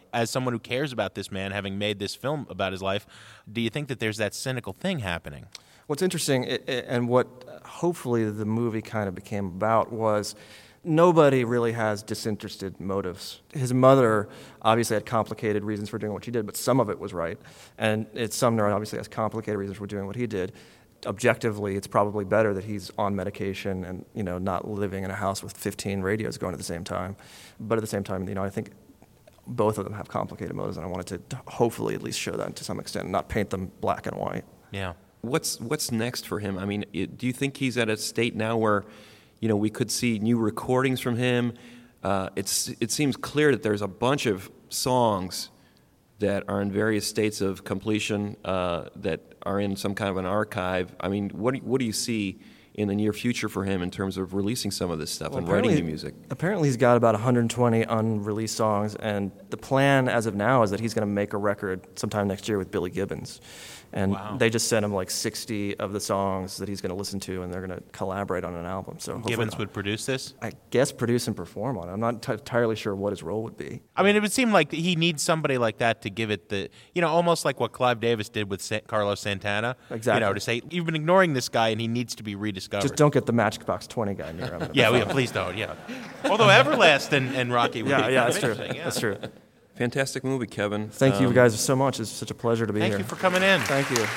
as someone who cares about this man, having made this film about his life, do you think that there's that cynical thing happening? What's interesting, it, it, and what hopefully the movie kind of became about, was nobody really has disinterested motives. His mother obviously had complicated reasons for doing what she did, but some of it was right. And it's Sumner obviously has complicated reasons for doing what he did. Objectively, it's probably better that he's on medication and, you know, not living in a house with fifteen radios going at the same time. But at the same time, you know, I think both of them have complicated motives, and I wanted to hopefully at least show that to some extent and not paint them black and white. Yeah. What's what's next for him? I mean, it, do you think he's at a state now where, you know, we could see new recordings from him? Uh, it's it seems clear that there's a bunch of songs that are in various states of completion uh, that are in some kind of an archive. I mean, what do, what do you see in the near future for him in terms of releasing some of this stuff Well, and writing apparently- new music? Apparently he's got about one hundred twenty unreleased songs, and the plan as of now is that he's going to make a record sometime next year with Billy Gibbons. And Wow. they just sent him like sixty of the songs that he's going to listen to, and they're going to collaborate on an album. So hopefully- Gibbons would produce this? I guess produce and perform on it. I'm not t- entirely sure what his role would be. I mean, it would seem like he needs somebody like that to give it the, you know, almost like what Clive Davis did with Sa- Carlos Santana. Exactly. You know, to say, you've been ignoring this guy and he needs to be rediscovered. Just don't get the Matchbox twenty guy near him. Yeah, yeah, please don't, yeah. Although Everlast and, and Rocky would Yeah, be yeah, kind that's of true. interesting, yeah. That's true. Fantastic movie, Kevin. Thank you Um, guys so much. It's such a pleasure to be Thank here. you for coming in. Thank you.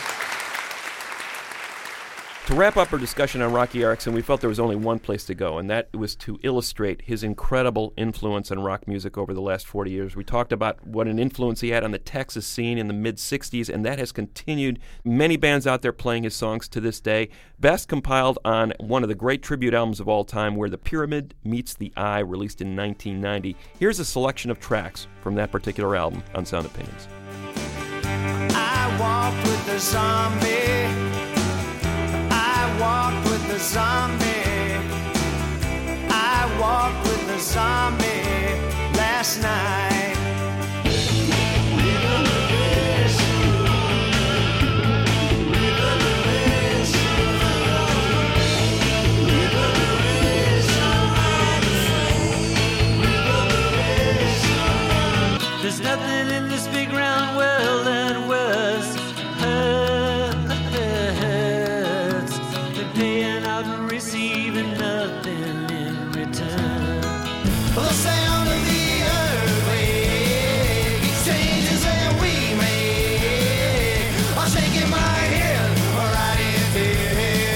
To wrap up our discussion on Rocky Erickson, we felt there was only one place to go, and that was to illustrate his incredible influence on rock music over the last forty years. We talked about what an influence he had on the Texas scene in the mid-sixties, and that has continued. Many bands out there playing his songs to this day. Best compiled on one of the great tribute albums of all time, Where the Pyramid Meets the Eye, released in nineteen ninety. Here's a selection of tracks from that particular album on Sound Opinions. I walked with the zombie. I walked with the zombie. I walked with the zombie last night. There's nothing in this big round world that was hurts. They're paying out and receiving nothing in return. The sound of the earthquake exchanges that we make. I'm shaking my head right in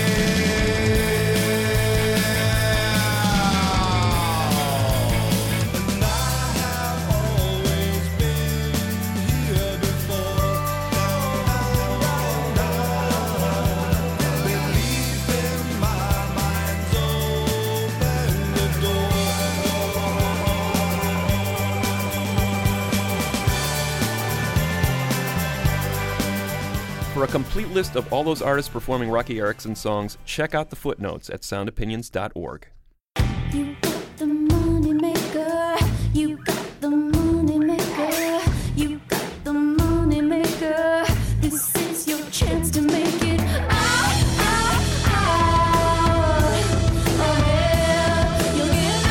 For a complete list of all those artists performing Rocky Erickson songs, check out the footnotes at sound opinions dot org. You got the money maker. You got the money maker. You got the money maker. This is your chance to make it. Out, out, out. Oh yeah, you'll get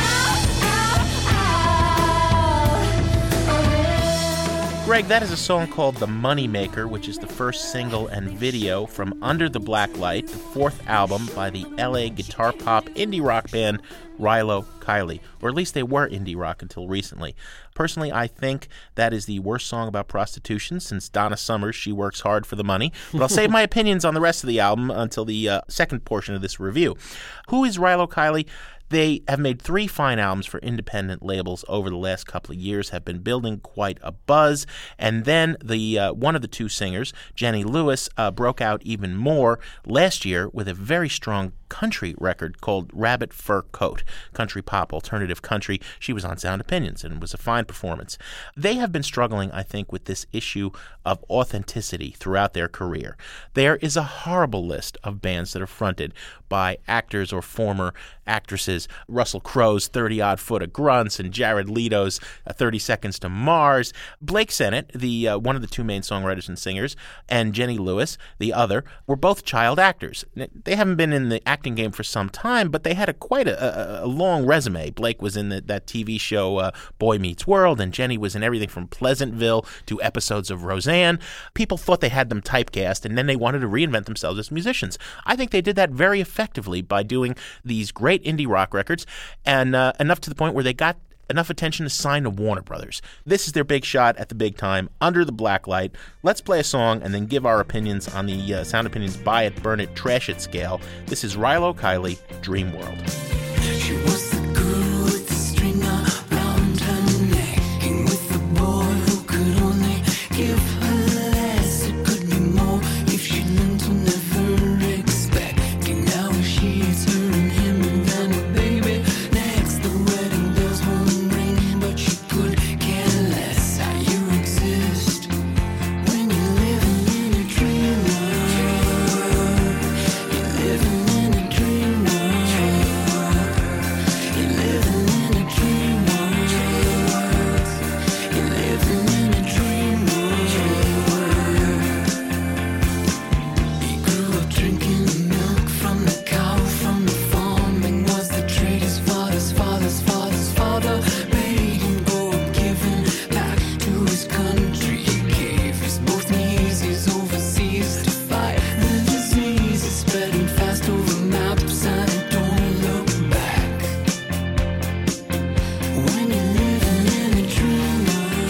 out, out, out. Oh yeah. Greg, that is a song called The Moneymaker, which is the first single and video from Under the Black Light, the fourth album by the L A guitar pop indie rock band Rilo Kiley. Or at least they were indie rock until recently. Personally, I think that is the worst song about prostitution since Donna Summer's She Works Hard for the Money. But I'll save my opinions on the rest of the album until the uh, second portion of this review. Who is Rilo Kiley? They have made three fine albums for independent labels over the last couple of years, have been building quite a buzz, and then the uh, one of the two singers, Jenny Lewis, uh, broke out even more last year with a very strong country record called Rabbit Fur Coat, country pop, alternative country. She was on Sound Opinions, and it was a fine performance. They have been struggling, I think, with this issue of authenticity throughout their career. There is a horrible list of bands that are fronted by actors or former actresses. Russell Crowe's thirty-odd Foot of Grunts and Jared Leto's uh, thirty Seconds to Mars. Blake Sennett, the uh, one of the two main songwriters and singers, and Jenny Lewis, the other, were both child actors. They haven't been in the acting game for some time, but they had a quite a, a, a long resume. Blake was in the, that T V show uh, Boy Meets World, and Jenny was in everything from Pleasantville to episodes of Roseanne. People thought they had them typecast, and then they wanted to reinvent themselves as musicians. I think they did that very effectively by doing these great indie rock records, and uh, enough to the point where they got enough attention to sign to Warner Brothers. This is their big shot at the big time, Under the Black Light. Let's play a song and then give our opinions on the uh, Sound Opinions Buy It, Burn It, Trash It scale. This is Rilo Kiley, Dream World. She was the girl with the string around her neck, and with the boy who could only give her less. It could be more if she learned to never expect. And now she's her and him and then a baby next. The wedding bells won't ring, but she could care less how you exist when you're living in a dream world. You're living in a dream world. You're living in a dream world. You're living in a dream world. He grew up drinking milk from the cow from the farm, and was the trader's father's father's father's father. Made him go and giving back to his country. He gave his both knees, he's overseas to fight the disease. It's spreading fast over maps and don't look back. When you're living in a dream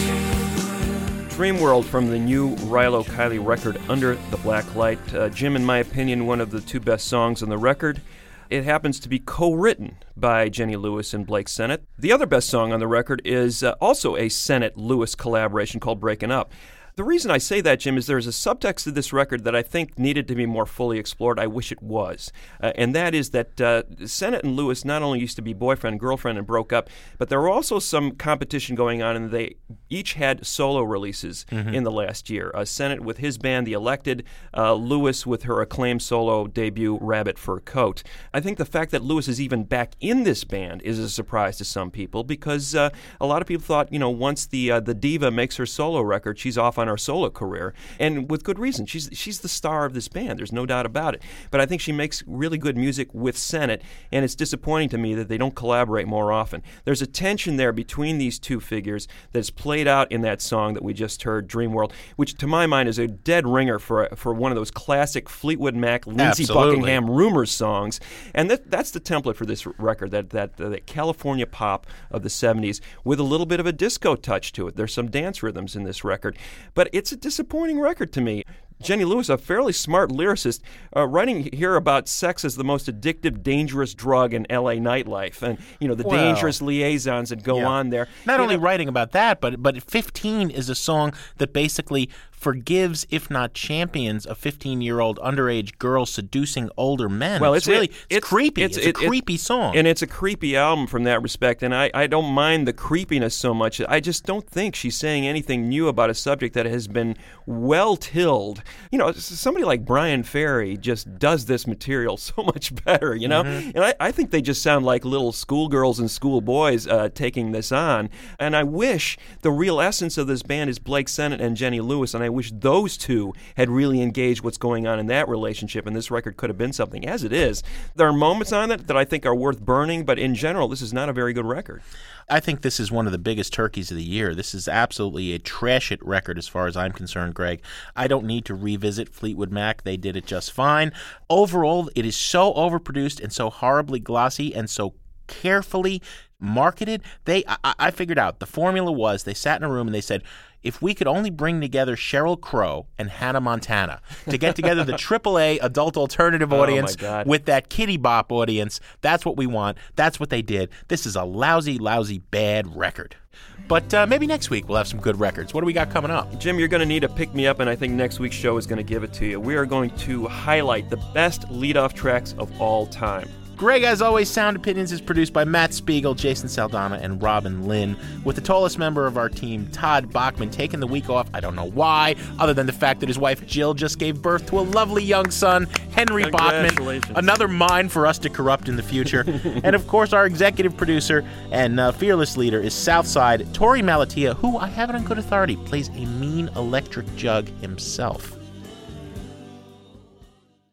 world. Dream World from the new Rilo Kiley record, Under the Black Light. Uh, Jim, in my opinion, one of the two best songs on the record. It happens to be co-written by Jenny Lewis and Blake Sennett. The other best song on the record is uh, also a Sennett-Lewis collaboration called Breakin' Up. The reason I say that, Jim, is there's a subtext to this record that I think needed to be more fully explored. I wish it was. Uh, and that is that uh, Sennett and Lewis not only used to be boyfriend and girlfriend and broke up, but there were also some competition going on, and they each had solo releases Mhm. in the last year. Uh, Sennett with his band, The Elected, uh, Lewis with her acclaimed solo debut, Rabbit Fur Coat. I think the fact that Lewis is even back in this band is a surprise to some people, because uh, a lot of people thought, you know, once the uh, the diva makes her solo record, she's off on her solo career, and with good reason. She's she's the star of this band. There's no doubt about it. But I think she makes really good music with Sennett, and it's disappointing to me that they don't collaborate more often. There's a tension there between these two figures that's played out in that song that we just heard, Dream World, which to my mind is a dead ringer for for one of those classic Fleetwood Mac, Lindsey Absolutely. Buckingham Rumors songs. And that that's the template for this record, that that, that California pop of the seventies with a little bit of a disco touch to it. There's some dance rhythms in this record. But it's a disappointing record to me. Jenny Lewis, a fairly smart lyricist, uh, writing here about sex as the most addictive, dangerous drug in L A nightlife, and you know the Well, dangerous liaisons that go yeah. on there. Not You only know- writing about that, but but fifteen is a song that basically forgives, if not champions, a fifteen-year-old underage girl seducing older men. Well, it's, it's really it's, creepy. It's, a it- it- creepy song. And it's a creepy album from that respect, and I, I don't mind the creepiness so much. I just don't think she's saying anything new about a subject that has been well-tilled. You know, s- somebody like Brian Ferry just does this material so much better, you know? Mhm. And I, I think they just sound like little schoolgirls and schoolboys uh, taking this on. And I wish the real essence of this band is Blake Sennett and Jenny Lewis, and I wish those two had really engaged what's going on in that relationship, and this record could have been something. As it is, there are moments on it that I think are worth burning, but in general, this is not a very good record. I think this is one of the biggest turkeys of the year. This is absolutely a trash it record as far as I'm concerned, Greg. I don't need to revisit Fleetwood Mac. They did it just fine. Overall, it is so overproduced and so horribly glossy and so carefully marketed. They, I, I figured out the formula was they sat in a room and they said, if we could only bring together Sheryl Crow and Hannah Montana to get together the triple A adult alternative Oh, my audience God. with that Kitty Bop audience, that's what we want. That's what they did. This is a lousy, lousy, bad record. But uh, maybe next week we'll have some good records. What do we got coming up? Jim, you're going to need a pick-me-up, and I think next week's show is going to give it to you. We are going to highlight the best lead-off tracks of all time. Greg, as always, Sound Opinions is produced by Matt Spiegel, Jason Saldana, and Robin Lynn, with the tallest member of our team, Todd Bachman, taking the week off. I don't know why, other than the fact that his wife Jill just gave birth to a lovely young son, Henry Bachman. Congratulations. Another mind for us to corrupt in the future. And of course, our executive producer and uh, fearless leader is Southside, Tori Malatia, who I have it on good authority, plays a mean electric jug himself.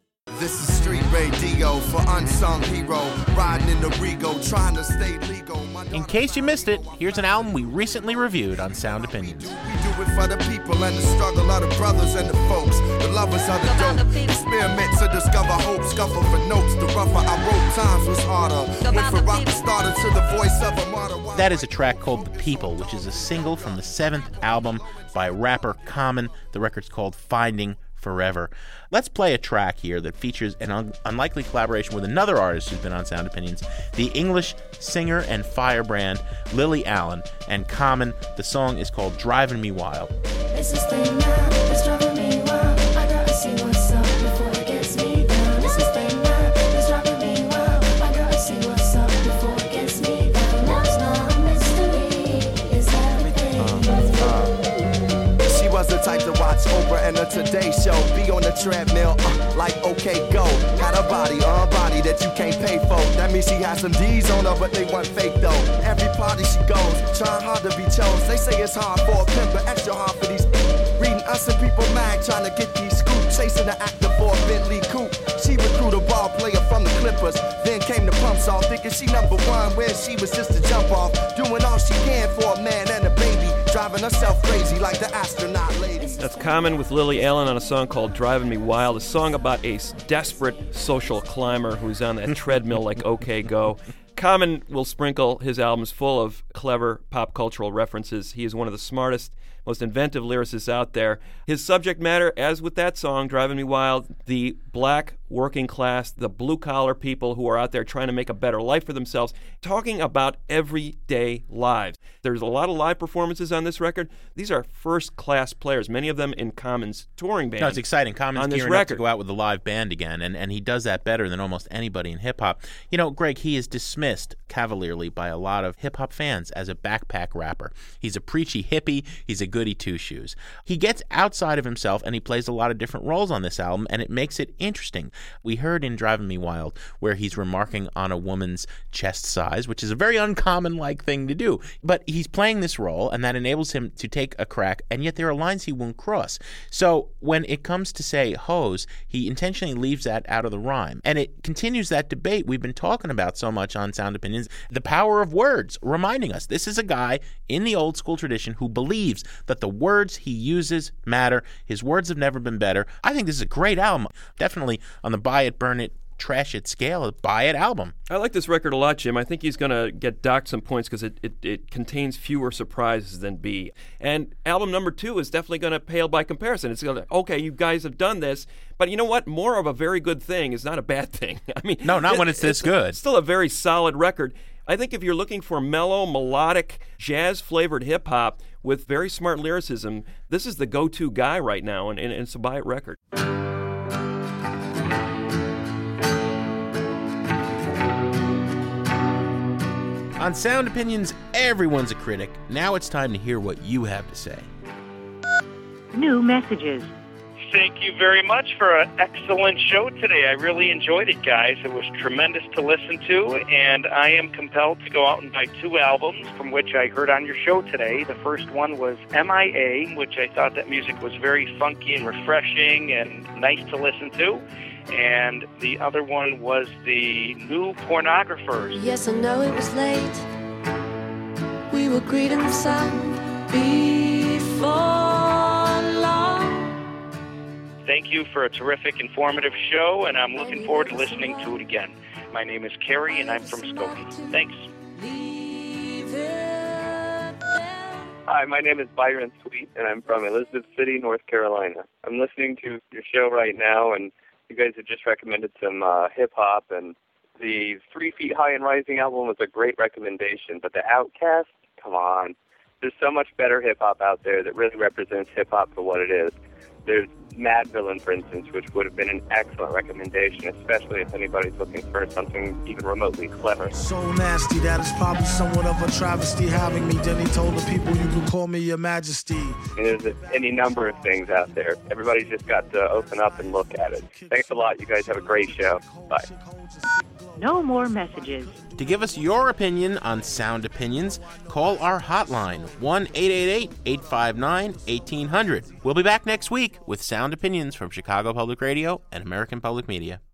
This is street radio for unsung hero. Riding in the Rego, trying to stay legal. In case you missed it, here's an album we recently reviewed on Sound Opinions. We do it for the people and the struggle of the brothers and the folks. The lovers of the dope. Experiment to discover hope. Scuffle for notes. The rougher I wrote, times was harder. Went from rock started to the voice of a martyr. That is a track called The People, which is a single from the seventh album by rapper Common. The record's called Finding Forever. Let's play a track here that features an un- unlikely collaboration with another artist who's been on Sound Opinions, the English singer and firebrand Lily Allen, and Common. The song is called Driving Me Wild. This is the now, it's driving me wild. I gotta see what's up before it gets me down. This is the now, it's driving me wild. I gotta see what's up before it gets me down. Love's not a mystery, it's everything. She was the type to watch Oprah and the Today Show. Be on the treadmill, uh, like okay, go. Had a body, a body that you can't pay for. That means she had some D's on her, but they weren't fake though. Every party she goes, trying hard to be chose. They say it's hard for a pimp, but extra hard for these. Reading us and people mad, trying to get these scoops. Chasing the actor for a Bentley coupe. She recruited a ball player from the Clippers. Then came the pumps off, thinking she number one, where she was just a jump off. Doing all she can for a man and a baby. Driving herself crazy like the astronaut lady. That's Common with Lily Allen on a song called Driving Me Wild, a song about a desperate social climber who's on that treadmill like OK Go. Common will sprinkle his albums full of clever pop cultural references. He is one of the smartest, most inventive lyricists out there. His subject matter, as with that song, Driving Me Wild, the black working class, the blue-collar people who are out there trying to make a better life for themselves, talking about everyday lives. There's a lot of live performances on this record. These are first-class players, many of them in Common's touring band. No, it's exciting. Common's on this gearing up record. to go out with a live band again, and, and he does that better than almost anybody in hip-hop. You know, Greg, he is dismissed cavalierly by a lot of hip-hop fans as a backpack rapper. He's a preachy hippie. He's a goody two-shoes. He gets outside of himself, and he plays a lot of different roles on this album, and it makes it interesting. We heard in Driving Me Wild where he's remarking on a woman's chest size, which is a very uncommon-like thing to do. But he's playing this role, and that enables him to take a crack, and yet there are lines he won't cross. So when it comes to, say, hose, he intentionally leaves that out of the rhyme. And it continues that debate we've been talking about so much on Sound Opinions, the power of words, reminding us this is a guy in the old school tradition who believes that the words he uses matter. His words have never been better. I think this is a great album. Definitely on the buy it, burn it, trash it scale, a buy it album. I like this record a lot, Jim. I think he's going to get docked some points because it, it, it contains fewer surprises than B. And album number two is definitely going to pale by comparison. It's going to, okay, you guys have done this, but you know what? More of a very good thing is not a bad thing. I mean, no, not it, when it's this it's good. It's still a very solid record. I think if you're looking for mellow, melodic, jazz-flavored hip-hop with very smart lyricism, this is the go-to guy right now, and, and it's a buy it record. On Sound Opinions, everyone's a critic. Now it's time to hear what you have to say. New messages. Thank you very much for an excellent show today. I really enjoyed it, guys. It was tremendous to listen to, and I am compelled to go out and buy two albums from which I heard on your show today. The first one was M I A, which I thought that music was very funky and refreshing and nice to listen to. And the other one was the New Pornographers. Yes, I know it was late. We were greeting the sun before long. Thank you for a terrific, informative show, and I'm looking forward to listening to it again. My name is Carrie, and I'm from Skokie. Thanks. Hi, my name is Byron Sweet, and I'm from Elizabeth City, North Carolina. I'm listening to your show right now, and you guys have just recommended some uh, hip-hop, and the Three Feet High and Rising album was a great recommendation, but the Outkast, come on. There's so much better hip-hop out there that really represents hip-hop for what it is. There's Mad Villain, for instance, which would have been an excellent recommendation, especially if anybody's looking for something even remotely clever. So nasty that it's probably somewhat of a travesty having me. Then he told the people you can call me your majesty. And there's any number of things out there. Everybody's just got to open up and look at it. Thanks a lot. You guys have a great show. Bye. No more messages. To give us your opinion on Sound Opinions, call our hotline, one eight eight eight, eight five nine, eighteen hundred. We'll be back next week with Sound Opinions from Chicago Public Radio and American Public Media.